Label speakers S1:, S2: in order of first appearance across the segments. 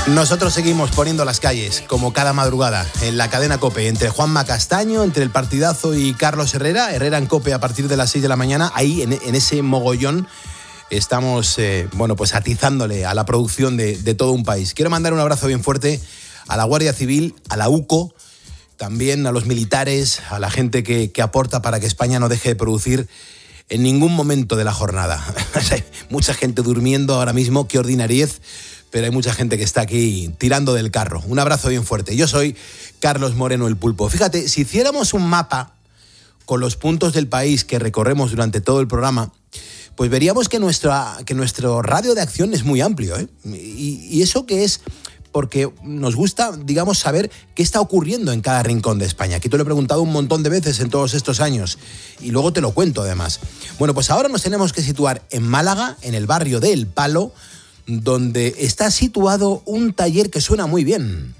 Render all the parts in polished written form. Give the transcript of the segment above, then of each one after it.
S1: Nosotros seguimos poniendo las calles, como cada madrugada, en la cadena COPE, entre Juanma Castaño, entre el partidazo y Carlos Herrera en COPE a partir de las 6 de la mañana, ahí en ese mogollón estamos, pues atizándole a la producción de todo un país. Quiero mandar un abrazo bien fuerte a la Guardia Civil, a la UCO, también a los militares, a la gente que aporta para que España no deje de producir en ningún momento de la jornada. Mucha gente durmiendo ahora mismo, qué ordinariez, pero hay mucha gente que está aquí tirando del carro. Un abrazo bien fuerte. Yo soy Carlos Moreno, el Pulpo. Fíjate, si hiciéramos un mapa con los puntos del país que recorremos durante todo el programa, pues veríamos que nuestro radio de acción es muy amplio, ¿eh? Y eso que es porque nos gusta, digamos, saber qué está ocurriendo en cada rincón de España. Aquí te lo he preguntado un montón de veces en todos estos años y luego te lo cuento además. Bueno, pues ahora nos tenemos que situar en Málaga, en el barrio de El Palo, donde está situado un taller que suena muy bien.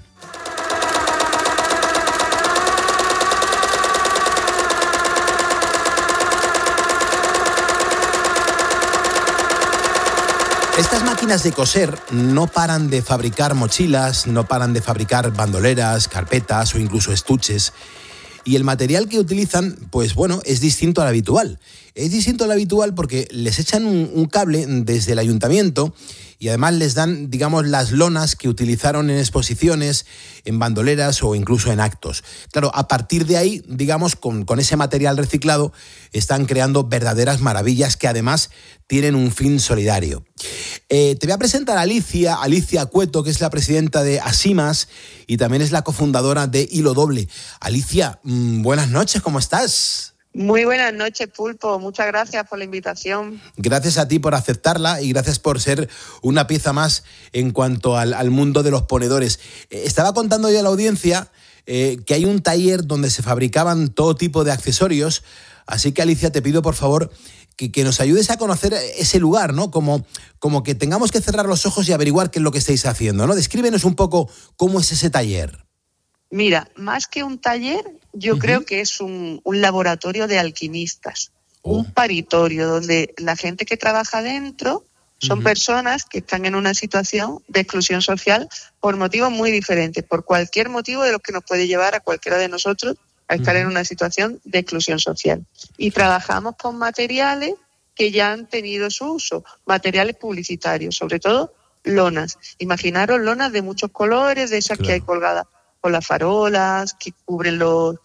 S1: Estas máquinas de coser no paran de fabricar mochilas, no paran de fabricar bandoleras, carpetas o incluso estuches. Y el material que utilizan, pues bueno, es distinto al habitual. Es distinto al habitual porque les echan un cable desde el ayuntamiento y además les dan, digamos, las lonas que utilizaron en exposiciones, en bandoleras o incluso en actos. Claro, a partir de ahí, digamos, con ese material reciclado, están creando verdaderas maravillas que además tienen un fin solidario. Te voy a presentar a Alicia Cueto, que es la presidenta de Asimas y también es la cofundadora de Hilo Doble. Alicia, buenas noches, ¿cómo estás?
S2: Muy buenas noches, Pulpo. Muchas gracias por la invitación.
S1: Gracias a ti por aceptarla y gracias por ser una pieza más en cuanto al mundo de los ponedores. Estaba contando yo a la audiencia que hay un taller donde se fabricaban todo tipo de accesorios, así que Alicia, te pido por favor que nos ayudes a conocer ese lugar, ¿no? Como que tengamos que cerrar los ojos y averiguar qué es lo que estáis haciendo, ¿no? Descríbenos un poco cómo es ese taller.
S2: Mira, más que un taller, yo creo que es un laboratorio de alquimistas, un paritorio donde la gente que trabaja dentro son personas que están en una situación de exclusión social por motivos muy diferentes, por cualquier motivo de los que nos puede llevar a cualquiera de nosotros a estar en una situación de exclusión social. Y trabajamos con materiales que ya han tenido su uso, materiales publicitarios, sobre todo lonas. Imaginaros lonas de muchos colores, de esas que hay colgadas con las farolas, que cubren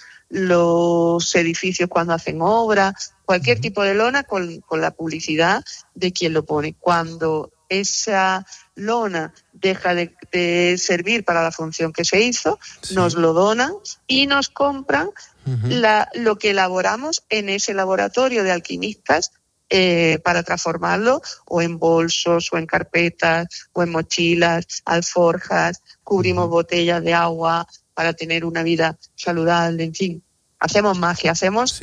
S2: los edificios cuando hacen obras, cualquier tipo de lona con la publicidad de quien lo pone. Cuando esa lona deja de servir para la función que se hizo, nos lo donan y nos compran lo que elaboramos en ese laboratorio de alquimistas para transformarlo o en bolsos, o en carpetas, o en mochilas, alforjas, cubrimos botellas de agua para tener una vida saludable, en fin. Hacemos magia, hacemos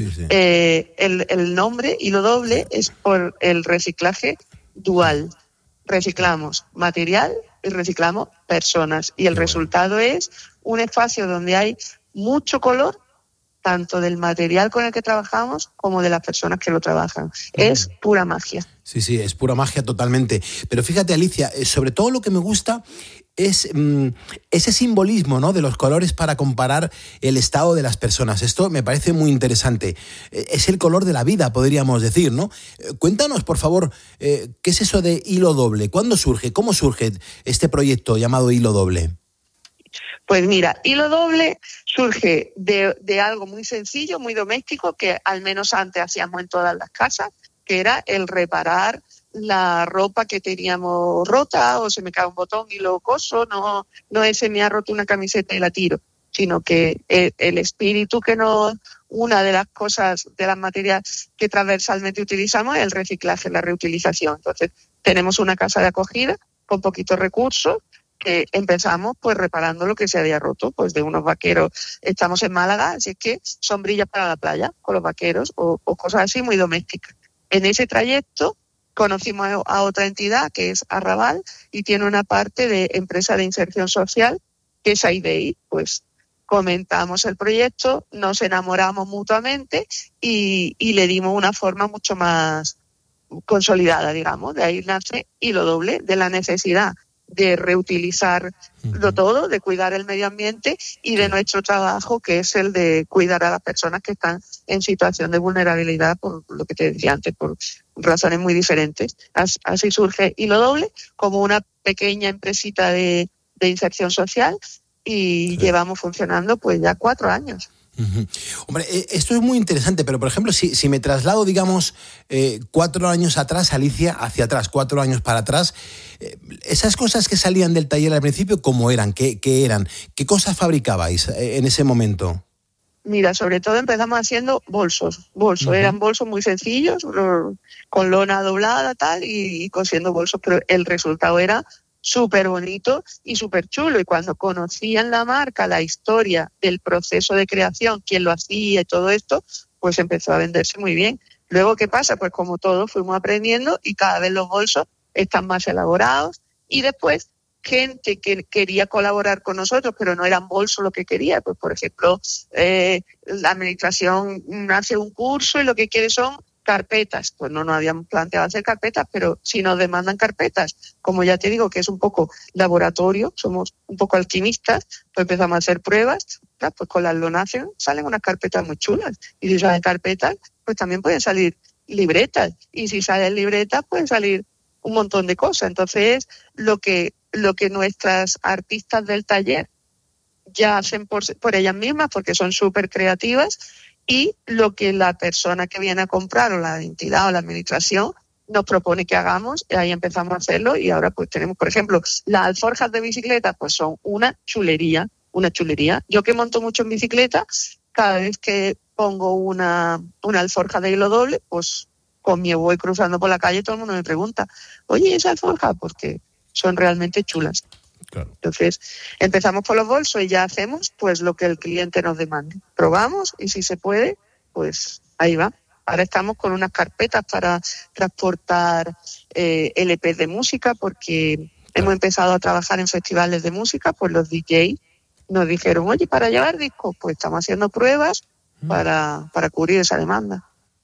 S2: el nombre Hilo Doble es por el reciclaje dual. Reciclamos material y reciclamos personas. Y el resultado es un espacio donde hay mucho color, tanto del material con el que trabajamos como de las personas que lo trabajan. Es pura magia.
S1: Sí, es pura magia totalmente. Pero fíjate, Alicia, sobre todo lo que me gusta es ese simbolismo, ¿no?, de los colores para comparar el estado de las personas. Esto me parece muy interesante. Es el color de la vida, podríamos decir, ¿no? Cuéntanos, por favor, ¿qué es eso de Hilo Doble? ¿Cuándo surge? ¿Cómo surge este proyecto llamado Hilo Doble?
S2: Pues mira, Hilo Doble surge de algo muy sencillo, muy doméstico, que al menos antes hacíamos en todas las casas, que era el reparar la ropa que teníamos rota, o se me cae un botón y lo coso, no es se me ha roto una camiseta y la tiro, sino que el espíritu una de las cosas, de las materias que transversalmente utilizamos es el reciclaje, la reutilización. Entonces, tenemos una casa de acogida con poquitos recursos, que empezamos pues reparando lo que se había roto, pues de unos vaqueros. Estamos en Málaga, así es que sombrillas para la playa con los vaqueros o cosas así muy domésticas. En ese trayecto conocimos a otra entidad que es Arrabal y tiene una parte de empresa de inserción social que es AIDEI. Pues comentamos el proyecto, nos enamoramos mutuamente y le dimos una forma mucho más consolidada, digamos. De ahí nace Hilo Doble, de la necesidad de reutilizarlo todo, de cuidar el medio ambiente y de nuestro trabajo, que es el de cuidar a las personas que están en situación de vulnerabilidad, por lo que te decía antes, por razones muy diferentes. Así surge Hilo Doble, como una pequeña empresita de inserción social, y llevamos funcionando pues ya 4 años.
S1: Hombre, esto es muy interesante, pero por ejemplo, si me traslado, digamos, 4 años atrás, Alicia, hacia atrás, 4 años para atrás, esas cosas que salían del taller al principio, ¿cómo eran? ¿Qué eran? ¿Qué cosas fabricabais en ese momento?
S2: Mira, sobre todo empezamos haciendo bolsos. Eran bolsos muy sencillos, con lona doblada tal, y cosiendo bolsos, pero el resultado era súper bonito y súper chulo. Y cuando conocían la marca, la historia del proceso de creación, quién lo hacía y todo esto, pues empezó a venderse muy bien. Luego, ¿qué pasa? Pues como todo, fuimos aprendiendo y cada vez los bolsos están más elaborados. Y después, gente que quería colaborar con nosotros, pero no eran bolsos lo que quería. Pues, por ejemplo, la administración hace un curso y lo que quiere son carpetas. Pues no nos habíamos planteado hacer carpetas, pero si nos demandan carpetas, como ya te digo que es un poco laboratorio, somos un poco alquimistas, pues empezamos a hacer pruebas, pues con las Lonación salen unas carpetas muy chulas, y si salen carpetas, pues también pueden salir libretas, y si salen libretas pueden salir un montón de cosas. Entonces, lo que nuestras artistas del taller ya hacen por ellas mismas, porque son súper creativas, y lo que la persona que viene a comprar, o la entidad o la administración, nos propone que hagamos, y ahí empezamos a hacerlo. Y ahora pues tenemos, por ejemplo, las alforjas de bicicleta, pues son una chulería. Yo que monto mucho en bicicleta, cada vez que pongo una alforja de hilo doble, pues conmigo voy cruzando por la calle y todo el mundo me pregunta, oye, ¿esa alforja? Porque son realmente chulas. Claro. Entonces, empezamos por los bolsos y ya hacemos pues lo que el cliente nos demande. Probamos y si se puede, pues ahí va. Ahora estamos con unas carpetas para transportar LPs de música, porque hemos empezado a trabajar en festivales de música, pues los DJ nos dijeron, oye, para llevar discos, pues estamos haciendo pruebas para cubrir esa demanda.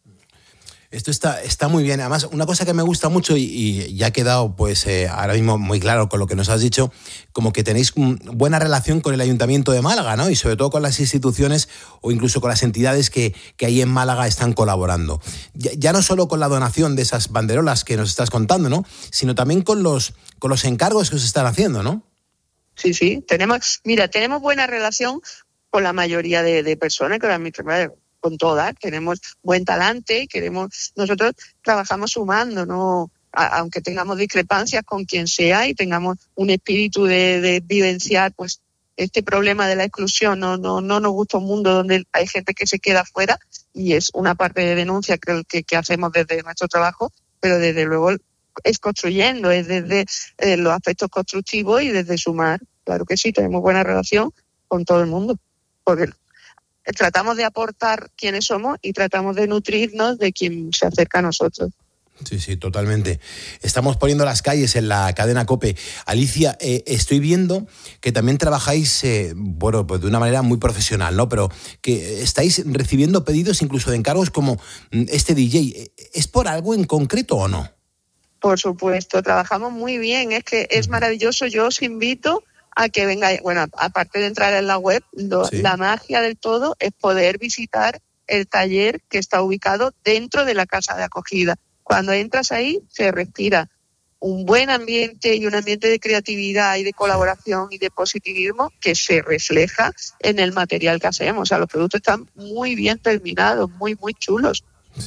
S1: Esto está muy bien. Además, una cosa que me gusta mucho y ya ha quedado pues ahora mismo muy claro con lo que nos has dicho, como que tenéis buena relación con el Ayuntamiento de Málaga, ¿no? Y sobre todo con las instituciones o incluso con las entidades que ahí en Málaga están colaborando. Ya no solo con la donación de esas banderolas que nos estás contando, ¿no? Sino también con los encargos que os están haciendo, ¿no?
S2: Sí. Tenemos buena relación con la mayoría de personas, con todas, tenemos buen talante, nosotros trabajamos sumando, ¿no? Aunque tengamos discrepancias con quien sea y tengamos un espíritu de vivenciar pues este problema de la exclusión. No nos gusta un mundo donde hay gente que se queda fuera, y es una parte de denuncia que hacemos desde nuestro trabajo, pero desde luego es construyendo, es desde los aspectos constructivos y desde sumar. Claro que sí, tenemos buena relación con todo el mundo, porque tratamos de aportar quiénes somos y tratamos de nutrirnos de quien se acerca a nosotros.
S1: Sí, totalmente. Estamos poniendo las calles en la cadena COPE. Alicia, estoy viendo que también trabajáis, pues de una manera muy profesional, ¿no? Pero que estáis recibiendo pedidos incluso de encargos como este DJ. ¿Es por algo en concreto o no?
S2: Por supuesto, trabajamos muy bien. Es que es maravilloso. Yo os invito a que vengáis. Bueno, aparte de entrar en la web, la magia del todo es poder visitar el taller que está ubicado dentro de la casa de acogida. Cuando entras ahí, se respira un buen ambiente y un ambiente de creatividad y de colaboración y de positivismo que se refleja en el material que hacemos. O sea, los productos están muy bien terminados, muy, muy chulos.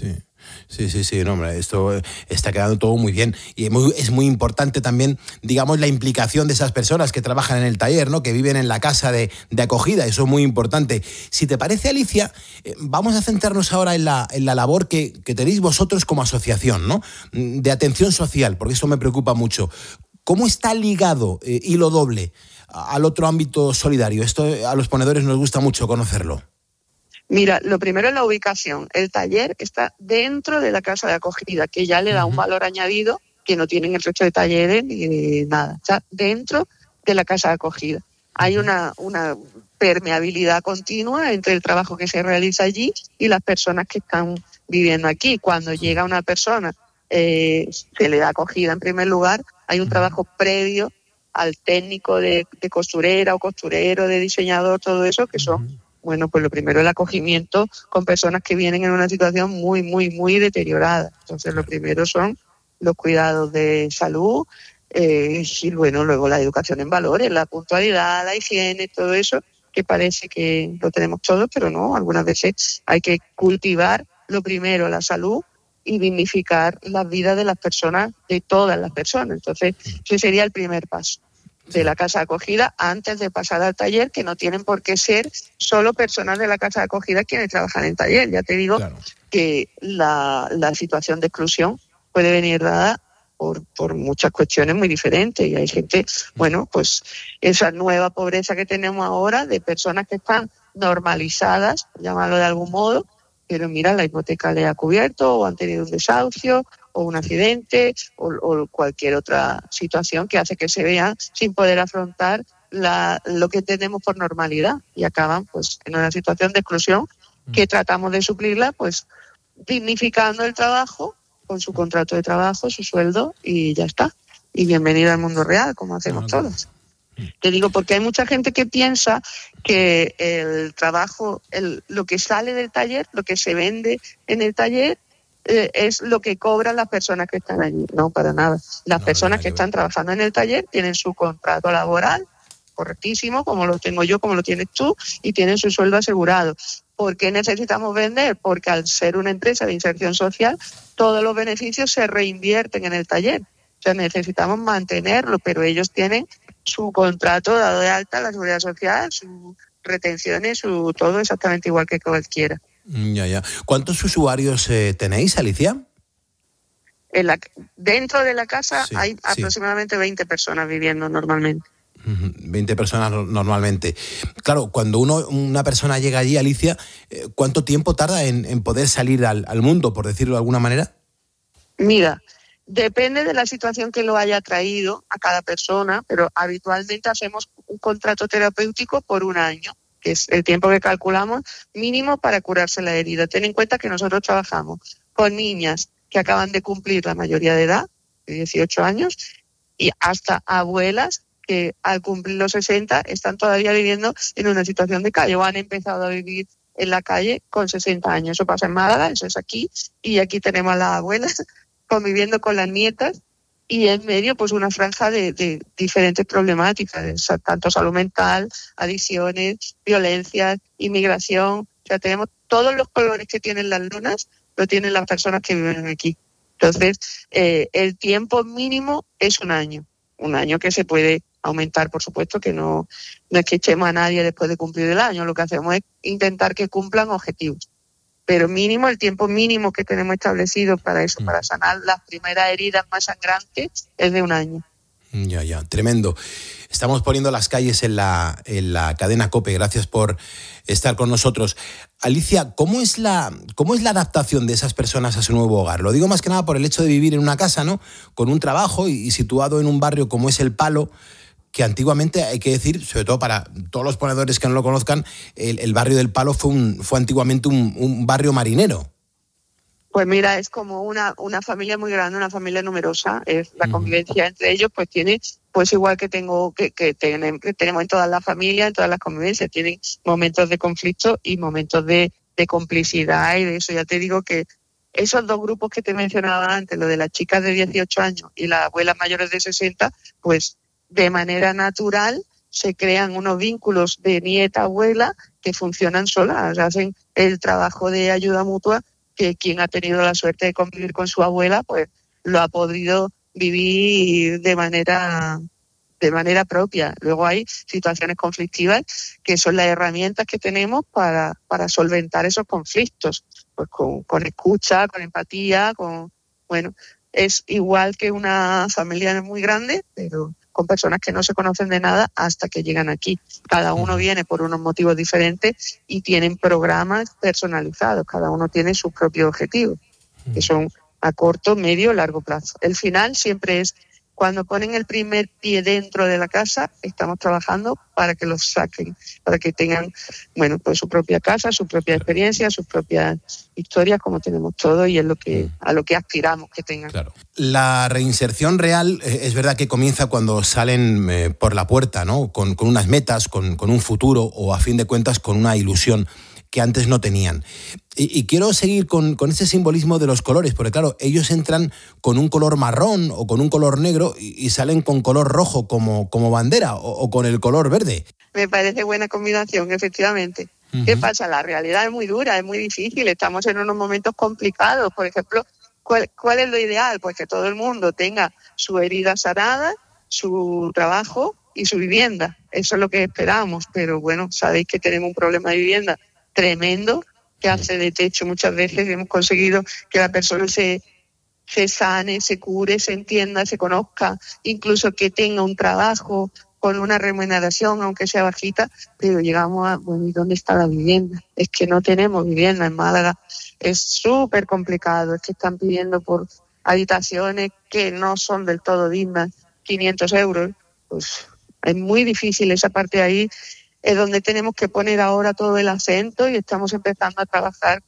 S1: Sí, no, hombre, esto está quedando todo muy bien, y es muy importante también, digamos, la implicación de esas personas que trabajan en el taller, ¿no? Que viven en la casa de acogida. Eso es muy importante. Si te parece, Alicia, vamos a centrarnos ahora en la labor que tenéis vosotros como asociación, ¿no? De atención social, porque eso me preocupa mucho. ¿Cómo está ligado Hilo Doble al otro ámbito solidario? Esto a los ponedores nos gusta mucho conocerlo.
S2: Mira, lo primero es la ubicación. El taller está dentro de la casa de acogida, que ya le da un valor añadido que no tienen el resto de talleres ni nada. Está dentro de la casa de acogida. Hay una permeabilidad continua entre el trabajo que se realiza allí y las personas que están viviendo aquí. Cuando llega una persona, se le da acogida en primer lugar. Hay un trabajo previo al técnico de costurera o costurero, de diseñador, todo eso, que son, bueno, pues lo primero el acogimiento con personas que vienen en una situación muy, muy, muy deteriorada. Entonces, lo primero son los cuidados de salud, y bueno, luego la educación en valores, la puntualidad, la higiene, todo eso, que parece que lo tenemos todo, pero no, algunas veces hay que cultivar lo primero, la salud, y dignificar la vida de las personas, de todas las personas. Entonces, ese sería el primer paso de la casa de acogida antes de pasar al taller, que no tienen por qué ser solo personas de la casa de acogida quienes trabajan en taller. Ya te digo que la situación de exclusión puede venir dada por muchas cuestiones muy diferentes, y hay gente, bueno, pues esa nueva pobreza que tenemos ahora de personas que están normalizadas, llamarlo de algún modo, pero mira, la hipoteca le ha cubierto, o han tenido un desahucio, o un accidente, o cualquier otra situación que hace que se vean sin poder afrontar lo que tenemos por normalidad, y acaban pues en una situación de exclusión que tratamos de suplirla pues dignificando el trabajo, con su contrato de trabajo, su sueldo, y ya está. Y bienvenida al mundo real, como hacemos todos. Te digo, porque hay mucha gente que piensa que el trabajo, lo que sale del taller, lo que se vende en el taller, es lo que cobran las personas que están allí. No, para nada. Las personas que están trabajando en el taller tienen su contrato laboral correctísimo, como lo tengo yo, como lo tienes tú, y tienen su sueldo asegurado. ¿Por qué necesitamos vender? Porque al ser una empresa de inserción social, todos los beneficios se reinvierten en el taller. O sea, necesitamos mantenerlo, pero ellos tienen su contrato dado de alta, la seguridad social, sus retenciones, su todo exactamente igual que cualquiera.
S1: Ya. ¿Cuántos usuarios tenéis, Alicia?
S2: Dentro de la casa hay aproximadamente 20 personas viviendo normalmente.
S1: 20 personas normalmente. Claro, cuando una persona llega allí, Alicia, ¿cuánto tiempo tarda en poder salir al mundo, por decirlo de alguna manera?
S2: Mira, depende de la situación que lo haya traído a cada persona, pero habitualmente hacemos un contrato terapéutico por 1 año, que es el tiempo que calculamos mínimo para curarse la herida. Ten en cuenta que nosotros trabajamos con niñas que acaban de cumplir la mayoría de edad, de 18 años, y hasta abuelas que al cumplir los 60 están todavía viviendo en una situación de calle o han empezado a vivir en la calle con 60 años. Eso pasa en Málaga, eso es aquí, y aquí tenemos a las abuelas conviviendo con las nietas, y en medio pues una franja de diferentes problemáticas, tanto salud mental, adicciones, violencias, inmigración. O sea, tenemos todos los colores que tienen las lunas, lo tienen las personas que viven aquí. Entonces, el tiempo mínimo es 1 año. 1 año que se puede aumentar, por supuesto, que no es que echemos a nadie después de cumplir el año. Lo que hacemos es intentar que cumplan objetivos. Pero mínimo, el tiempo mínimo que tenemos establecido para eso, para sanar las primeras heridas más sangrantes, es de 1 año.
S1: Ya, tremendo. Estamos poniendo las calles en la cadena COPE. Gracias por estar con nosotros. Alicia, ¿cómo es la adaptación de esas personas a su nuevo hogar? Lo digo más que nada por el hecho de vivir en una casa, ¿no?, con un trabajo y situado en un barrio como es El Palo, que antiguamente, hay que decir, sobre todo para todos los ponedores que no lo conozcan, el barrio del Palo fue antiguamente un barrio marinero.
S2: Pues mira, es como una familia muy grande, una familia numerosa. Es la convivencia entre ellos, pues tiene, pues igual que tenemos en todas las familias, en todas las convivencias, tienen momentos de conflicto y momentos de complicidad, y de eso ya te digo que esos 2 grupos que te mencionaba antes, lo de las chicas de 18 años y las abuelas mayores de 60, pues de manera natural se crean unos vínculos de nieta-abuela que funcionan solas, hacen el trabajo de ayuda mutua, que quien ha tenido la suerte de convivir con su abuela, pues lo ha podido vivir de manera propia. Luego hay situaciones conflictivas que son las herramientas que tenemos para solventar esos conflictos, pues con escucha, con empatía, es igual que una familia muy grande, pero con personas que no se conocen de nada hasta que llegan aquí. Cada uno viene por unos motivos diferentes y tienen programas personalizados. Cada uno tiene sus propios objetivos, que son a corto, medio, largo plazo. El final siempre es Cuando ponen el primer pie dentro de la casa, estamos trabajando para que los saquen, para que tengan, bueno, pues su propia casa, su propia experiencia, sus propias historias, como tenemos todos, y es a lo que aspiramos que tengan.
S1: Claro. La reinserción real es verdad que comienza cuando salen por la puerta, ¿no? Con unas metas, con un futuro o, a fin de cuentas, con una ilusión que antes no tenían. Y quiero seguir con ese simbolismo de los colores, porque claro, ellos entran con un color marrón o con un color negro y salen con color rojo como bandera o con el color verde.
S2: Me parece buena combinación, efectivamente. Uh-huh. ¿Qué pasa? La realidad es muy dura, es muy difícil, estamos en unos momentos complicados. Por ejemplo, ¿cuál es lo ideal? Pues que todo el mundo tenga su herida sanada, su trabajo y su vivienda. Eso es lo que esperamos, pero bueno, sabéis que tenemos un problema de vivienda tremendo, que hace de techo muchas veces. Hemos conseguido que la persona se sane, se cure, se entienda, se conozca, incluso que tenga un trabajo con una remuneración, aunque sea bajita, pero llegamos a, bueno, ¿y dónde está la vivienda? Es que no tenemos vivienda en Málaga, es súper complicado, es que están pidiendo por habitaciones que no son del todo dignas, 500 euros, pues es muy difícil esa parte ahí. Es donde tenemos que poner ahora todo el acento y estamos empezando a trabajar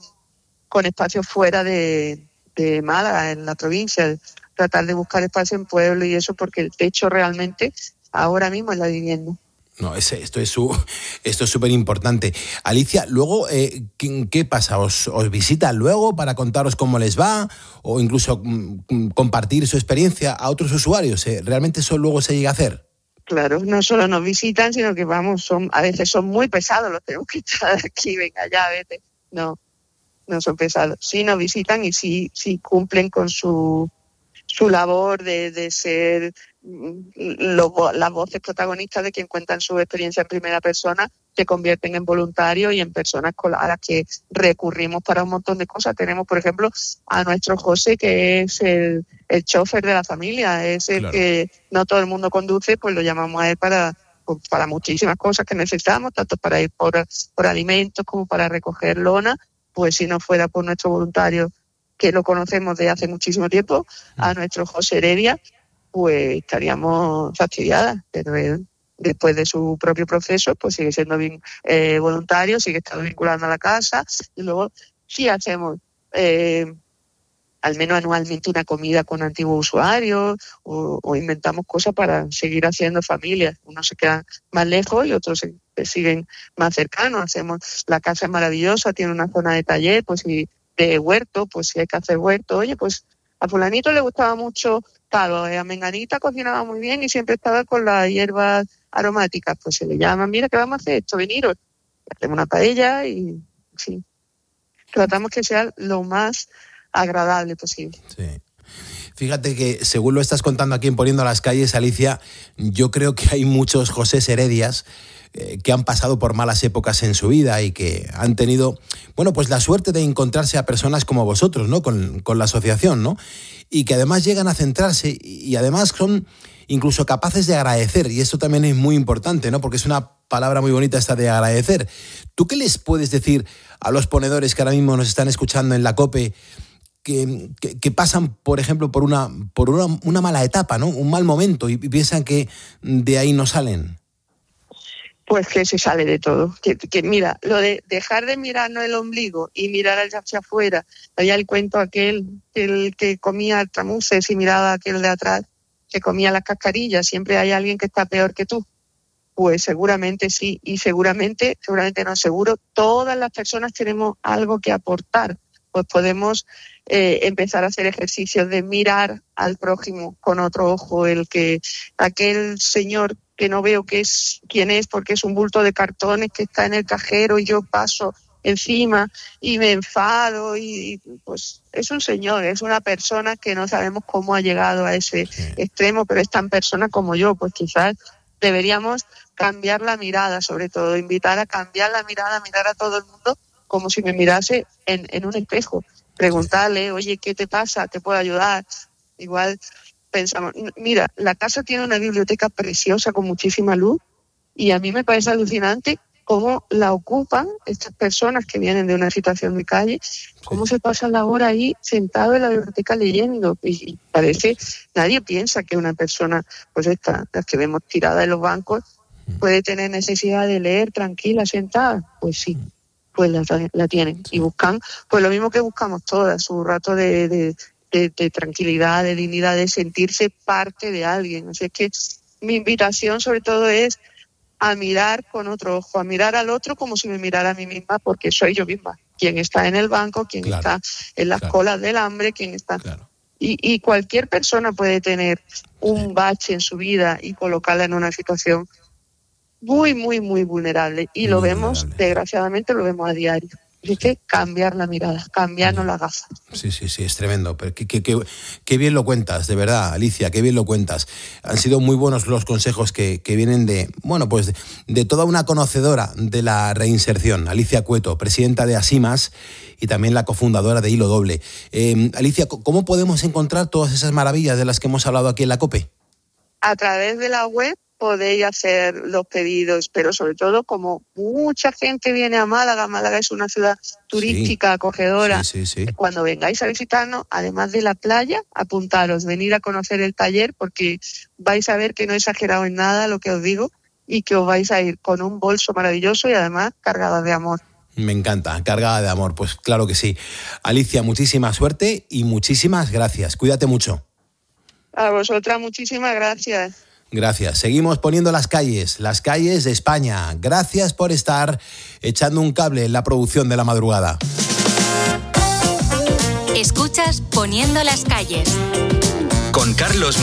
S2: con espacios fuera de Málaga, en la provincia, tratar de buscar espacio en pueblo y eso, porque el techo realmente ahora mismo es la vivienda.
S1: No, esto es súper importante. Alicia, luego, ¿qué pasa? ¿Os visitan luego para contaros cómo les va? O incluso compartir su experiencia a otros usuarios. ¿Realmente eso luego se llega a hacer?
S2: Claro, no solo nos visitan, sino que a veces son muy pesados, los tenemos que echar aquí, venga ya, vete. No son pesados. Sí nos visitan y sí cumplen con su labor de ser las voces protagonistas de quien cuentan su experiencia en primera persona, se convierten en voluntarios y en personas a las que recurrimos para un montón de cosas. Tenemos, por ejemplo, a nuestro José, que es el chofer de la familia, es el que no todo el mundo conduce, pues lo llamamos a él para muchísimas cosas que necesitamos, tanto para ir por alimentos como para recoger lona. Pues si no fuera por nuestro voluntario, que lo conocemos de hace muchísimo tiempo, a nuestro José Heredia, pues estaríamos fastidiadas, pero él, después de su propio proceso, pues sigue siendo voluntario, sigue estando vinculado a la casa, y luego sí hacemos al menos anualmente una comida con antiguos usuarios o inventamos cosas para seguir haciendo familias. Unos se quedan más lejos y otros se siguen más cercanos. La casa es maravillosa, tiene una zona de taller, pues y de huerto, pues si hay que hacer huerto, oye, pues a fulanito le gustaba mucho tal, a menganita cocinaba muy bien y siempre estaba con las hierbas aromáticas, pues se le llama, mira que vamos a hacer esto, veniros, hacemos una paella y sí, tratamos que sea lo más agradable posible.
S1: Sí. Fíjate que, según lo estás contando aquí en Poniendo las Calles, Alicia, yo creo que hay muchos Josés Heredias que han pasado por malas épocas en su vida y que han tenido, bueno, pues la suerte de encontrarse a personas como vosotros, ¿no? Con la asociación, ¿no? Y que además llegan a centrarse y además son incluso capaces de agradecer, y esto también es muy importante, ¿no? Porque es una palabra muy bonita esta de agradecer. ¿Tú qué les puedes decir a los ponedores que ahora mismo nos están escuchando en la COPE que pasan, por ejemplo, por una mala etapa, ¿no? Un mal momento y piensan que de ahí no salen?
S2: Pues que se sale de todo. Que mira, lo de dejar de mirarnos el ombligo y mirar hacia afuera, había el cuento el que comía tramuces y miraba a aquel de atrás que comía las cascarillas, siempre hay alguien que está peor que tú. Pues seguramente sí, y seguramente no, seguro, todas las personas tenemos algo que aportar. Pues podemos empezar a hacer ejercicios de mirar al prójimo con otro ojo, aquel señor que no veo quién es porque es un bulto de cartones que está en el cajero y yo paso encima y me enfado y pues es un señor, es una persona que no sabemos cómo ha llegado a ese extremo, pero es tan persona como yo, pues quizás deberíamos cambiar la mirada, sobre todo, invitar a cambiar la mirada, mirar a todo el mundo como si me mirase en un espejo, preguntarle, oye, ¿qué te pasa? ¿Te puedo ayudar? Igual pensamos, mira, la casa tiene una biblioteca preciosa con muchísima luz y a mí me parece alucinante cómo la ocupan estas personas que vienen de una situación de calle, cómo se pasan la hora ahí sentado en la biblioteca leyendo. Y parece, nadie piensa que una persona, pues las que vemos tiradas en los bancos, puede tener necesidad de leer tranquila, sentada. Pues sí, pues la tienen. Y buscan, pues lo mismo que buscamos todas, su rato de tranquilidad, de dignidad, de sentirse parte de alguien. Así que mi invitación sobre todo es a mirar con otro ojo, a mirar al otro como si me mirara a mí misma, porque soy yo misma quien está en el banco, quien está en las colas del hambre, quien está... Y cualquier persona puede tener un bache en su vida y colocarla en una situación muy, muy, muy vulnerable. Y lo vemos, desgraciadamente, lo vemos a diario. Hay que cambiar la mirada, cambiarnos las gafas.
S1: Sí, es tremendo. Pero qué bien lo cuentas, de verdad, Alicia, qué bien lo cuentas. Han sido muy buenos los consejos que vienen de toda una conocedora de la reinserción. Alicia Cueto, presidenta de Asimas y también la cofundadora de Hilo Doble. Alicia, ¿cómo podemos encontrar todas esas maravillas de las que hemos hablado aquí en la COPE?
S2: A través de la web podéis hacer los pedidos, pero sobre todo como mucha gente viene a Málaga es una ciudad turística, acogedora. Cuando vengáis a visitarnos, además de la playa, apuntaros, venir a conocer el taller, porque vais a ver que no he exagerado en nada lo que os digo y que os vais a ir con un bolso maravilloso y además cargada de amor.
S1: Me encanta, cargada de amor, pues claro que sí. Alicia, muchísima suerte y muchísimas gracias. Cuídate mucho.
S2: A vosotras muchísimas gracias.
S1: Gracias. Seguimos poniendo las calles de España. Gracias por estar echando un cable en la producción de La Madrugada.
S3: Escuchas Poniendo las calles.
S4: Con Carlos